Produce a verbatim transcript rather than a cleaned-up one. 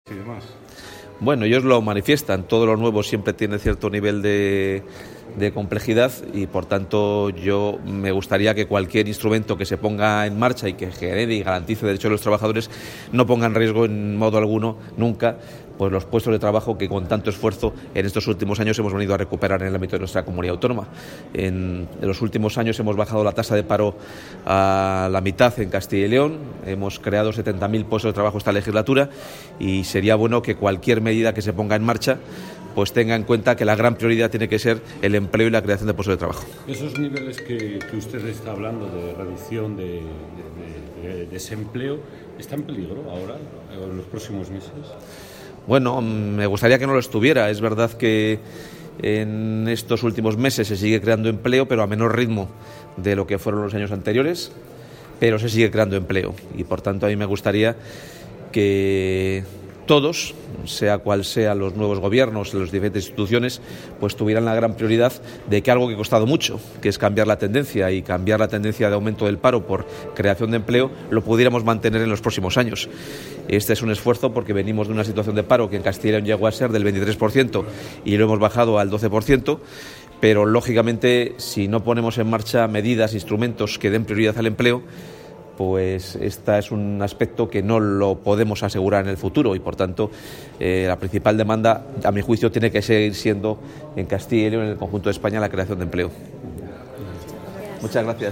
y demás. Bueno, ellos lo manifiestan. Todo lo nuevo siempre tiene cierto nivel de, de complejidad y, por tanto, yo me gustaría que cualquier instrumento que se ponga en marcha y que genere y garantice derechos de los trabajadores no ponga en riesgo en modo alguno, nunca, pues los puestos de trabajo que con tanto esfuerzo en estos últimos años hemos venido a recuperar en el ámbito de nuestra comunidad autónoma. En, en los últimos años hemos bajado la tasa de paro a la mitad en Castilla y León, hemos creado setenta mil puestos de trabajo esta legislatura y sería bueno que cualquier medida que se ponga en marcha pues tenga en cuenta que la gran prioridad tiene que ser el empleo y la creación de puestos de trabajo. Esos niveles que, que usted está hablando de reducción de, de, de, de desempleo, ¿está en peligro ahora, en los próximos meses? Bueno, me gustaría que no lo estuviera. Es verdad que en estos últimos meses se sigue creando empleo, pero a menor ritmo de lo que fueron los años anteriores, pero se sigue creando empleo y, por tanto, a mí me gustaría que todos, sea cual sean los nuevos gobiernos, las diferentes instituciones, pues tuvieran la gran prioridad de que algo que ha costado mucho, que es cambiar la tendencia y cambiar la tendencia de aumento del paro por creación de empleo, lo pudiéramos mantener en los próximos años. Este es un esfuerzo porque venimos de una situación de paro que en Castilla y León llegó a ser del veintitrés por ciento y lo hemos bajado al doce por ciento, pero lógicamente si no ponemos en marcha medidas, instrumentos que den prioridad al empleo, pues este es un aspecto que no lo podemos asegurar en el futuro y, por tanto, eh, la principal demanda, a mi juicio, tiene que seguir siendo en Castilla y León, en el conjunto de España, la creación de empleo. Muchas gracias.